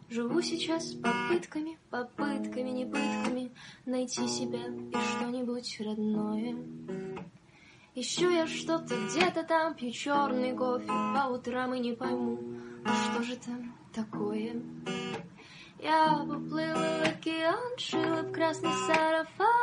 Живу сейчас попытками, не пытками найти себя и что-нибудь родное. Ищу я что-то где-то там, пью черный кофе по утрам и не пойму, что же там такое. Я поплыла в океан, шила в красный сарафан,